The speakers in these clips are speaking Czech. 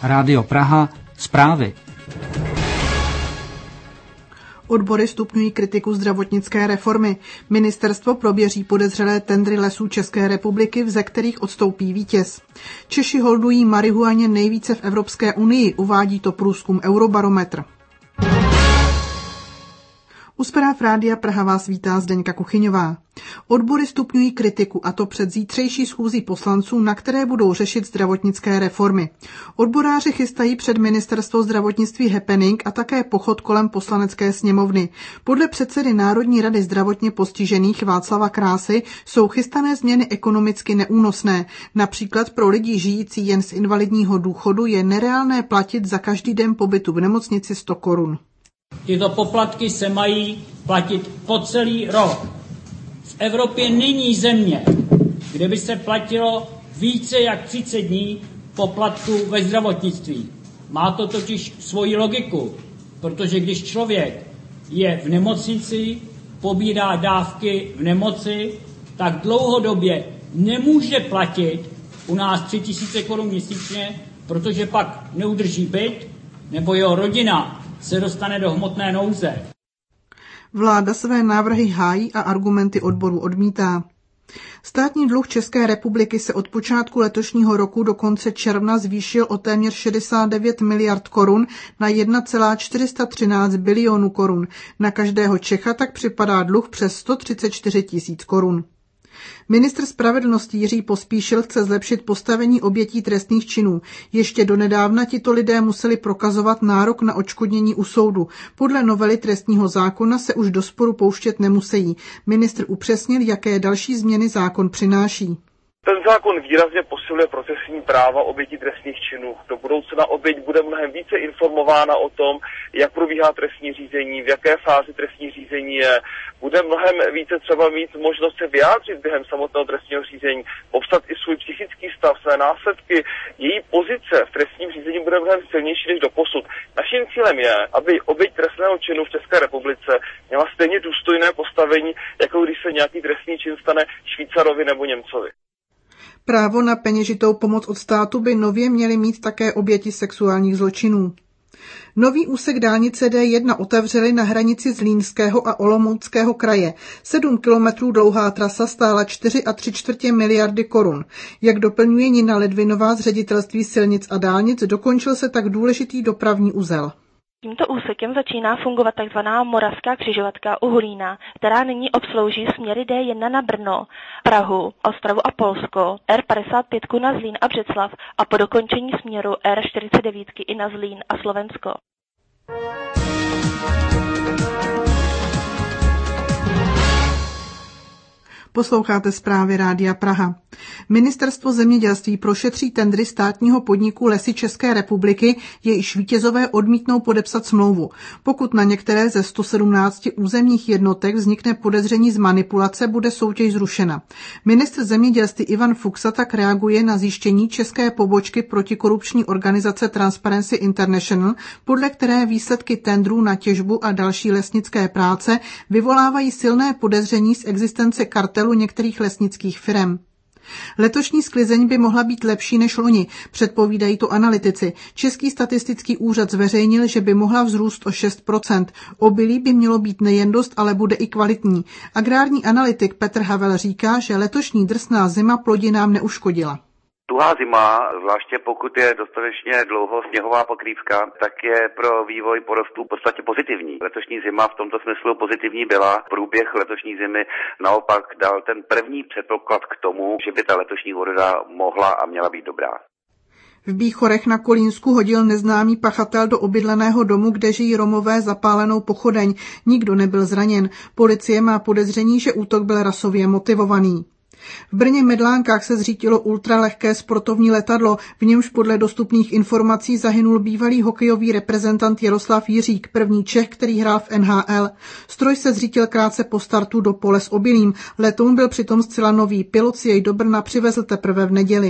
Rádio Praha, zprávy. Odbory stupňují kritiku zdravotnické reformy. Ministerstvo proběří podezřelé tendry Lesů České republiky, ze kterých odstoupí vítěz. Češi holdují marihuaně nejvíce v Evropské unii, uvádí to průzkum Eurobarometr. U zpráv Rádia Praha vás vítá Zdeňka Kuchyňová. Odbory stupňují kritiku, a to před zítřejší schůzí poslanců, na které budou řešit zdravotnické reformy. Odboráři chystají před ministerstvo zdravotnictví happening a také pochod kolem poslanecké sněmovny. Podle předsedy Národní rady zdravotně postižených Václava Krásy jsou chystané změny ekonomicky neúnosné. Například pro lidi žijící jen z invalidního důchodu je nereálné platit za každý den pobytu v nemocnici 100 korun. Tyto poplatky se mají platit po celý rok. V Evropě není země, kde by se platilo více jak 30 dní poplatku ve zdravotnictví. Má to totiž svoji logiku, protože když člověk je v nemocnici, pobírá dávky v nemoci, tak dlouhodobě nemůže platit u nás 3000 korun měsíčně, protože pak neudrží byt nebo jeho rodina se dostane do hmotné nouze. Vláda své návrhy hájí a argumenty odborů odmítá. Státní dluh České republiky se od počátku letošního roku do konce června zvýšil o téměř 69 miliard korun na 1,413 bilionů korun. Na každého Čecha tak připadá dluh přes 134 tisíc korun. Ministr spravedlnosti Jiří Pospíšil chce zlepšit postavení obětí trestných činů. Ještě donedávna tito lidé museli prokazovat nárok na odškodnění u soudu. Podle novely trestního zákona se už do sporu pouštět nemusejí. Ministr upřesnil, jaké další změny zákon přináší. Ten zákon výrazně posiluje procesní práva obětí trestných činů. Do budoucna oběť bude mnohem více informována o tom, jak probíhá trestní řízení, v jaké fázi trestní řízení je. Bude mnohem více třeba mít možnost se vyjádřit během samotného trestního řízení, popsat i svůj psychický stav, své následky. Její pozice v trestním řízení bude mnohem silnější než doposud. Naším cílem je, aby oběť trestného činu v České republice měla stejně důstojné postavení, jako když se nějaký trestný čin stane Švýcarovi nebo Němcovi. Právo na peněžitou pomoc od státu by nově měly mít také oběti sexuálních zločinů. Nový úsek dálnice D1 otevřeli na hranici Zlínského a Olomouckého kraje. 7 kilometrů dlouhá trasa stála 4,75 miliardy korun. Jak doplňuje Nina Ledvinová z Ředitelství silnic a dálnic, dokončil se tak důležitý dopravní uzel. Tímto úsekem začíná fungovat tzv. Moravská křižovatka u Hulína, která nyní obslouží směry D1 na Brno, Prahu, Ostravu a Polsko, R55 na Zlín a Břeclav a po dokončení směru R49 i na Zlín a Slovensko. Posloucháte zprávy Rádia Praha. Ministerstvo zemědělství prošetří tendry státního podniku Lesy České republiky, jejichž vítězové odmítnou podepsat smlouvu. Pokud na některé ze 117 územních jednotek vznikne podezření z manipulace, bude soutěž zrušena. Ministr zemědělství Ivan Fuksa tak reaguje na zjištění české pobočky protikorupční organizace Transparency International, podle které výsledky tendrů na těžbu a další lesnické práce vyvolávají silné podezření z existence kartelu některých lesnických firem. Letošní sklizeň by mohla být lepší než loni, předpovídají to analytici. Český statistický úřad zveřejnil, že by mohla vzrůst o 6%. Obilí by mělo být nejen dost, ale bude i kvalitní. Agrární analytik Petr Havel říká, že letošní drsná zima plodinám neuškodila. Tuhá zima, zvláště pokud je dostatečně dlouho sněhová pokrývka, tak je pro vývoj porostů v podstatě pozitivní. Letošní zima v tomto smyslu pozitivní byla. Průběh letošní zimy naopak dal ten první předpoklad k tomu, že by ta letošní úroda mohla a měla být dobrá. V Bíchorech na Kolínsku hodil neznámý pachatel do obydleného domu, kde žijí Romové, zapálenou pochodeň. Nikdo nebyl zraněn. Policie má podezření, že útok byl rasově motivovaný. V Brně Medlánkách se zřítilo ultralehké sportovní letadlo, v němž podle dostupných informací zahynul bývalý hokejový reprezentant Jaroslav Jiřík, první Čech, který hrál v NHL. Stroj se zřítil krátce po startu do pole s obilím. Letoun byl přitom zcela nový, pilot si jej do Brna přivezl teprve v neděli.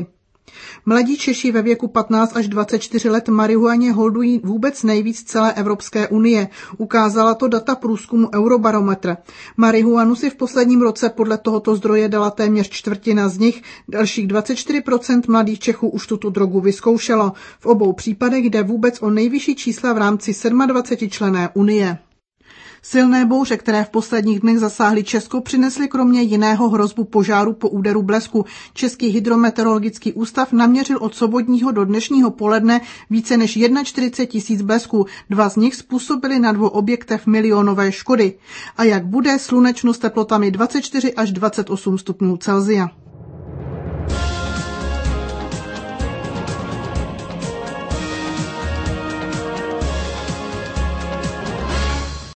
Mladí Češi ve věku 15 až 24 let marihuaně holdují vůbec nejvíc celé Evropské unie. Ukázala to data průzkumu Eurobarometr. Marihuanu si v posledním roce podle tohoto zdroje dala téměř čtvrtina z nich. Dalších 24% mladých Čechů už tuto drogu vyzkoušelo. V obou případech jde vůbec o nejvyšší čísla v rámci 27členné unie. Silné bouře, které v posledních dnech zasáhly Česko, přinesly kromě jiného hrozbu požáru po úderu blesku. Český hydrometeorologický ústav naměřil od sobotního do dnešního poledne více než 41 000 blesků. 2 z nich způsobily na 2 objektech milionové škody. A jak bude, slunečno s teplotami 24 až 28 stupňů Celsia.